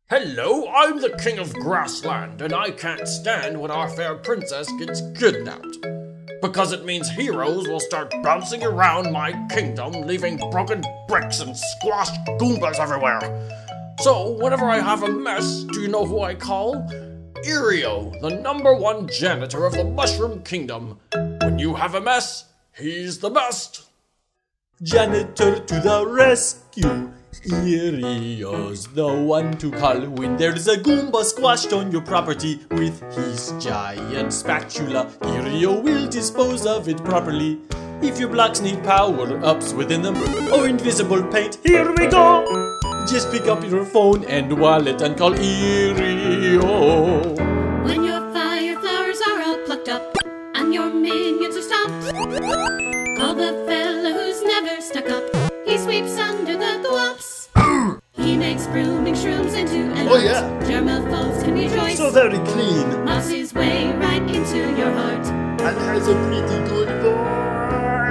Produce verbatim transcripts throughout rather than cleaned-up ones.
Hello, I'm the King of Grassland, and I can't stand when our fair princess gets kidnapped. Because it means heroes will start bouncing around my kingdom, leaving broken bricks and squashed Goombas everywhere. So, whenever I have a mess, do you know who I call? Irio, the number one janitor of the Mushroom Kingdom. When you have a mess, he's the best. Janitor to the rescue. Irio's the one to call when there's a Goomba squashed on your property. With his giant spatula, Irio will dispose of it properly. If your blocks need power-ups within them or invisible paint, here we go! Just pick up your phone and wallet and call Irio. When your fire flowers are all plucked up and your minions are stopped, call the fella who's never stuck up. He sweeps under the thwops. He makes brooming shrooms into an Oh, yeah. Germaphobes can rejoice. So very clean. Mops his way right into your heart. And has a pretty good voice.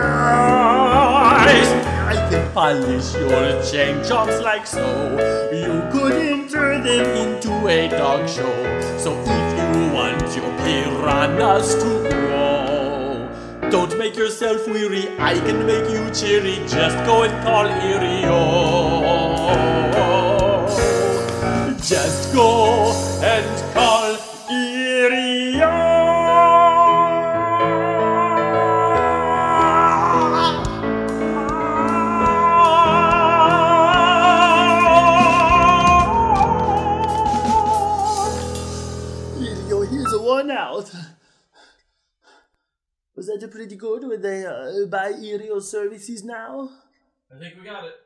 I can polish your chain chomps like so. You couldn't turn them into a dog show. So if you want your piranhas to grow, don't make yourself weary, I can make you cheery. Just go and call Irio. Just go and call Irio. Irio, here's a one out. Was that a pretty good? Would they uh, buy Irio services now? I think we got it.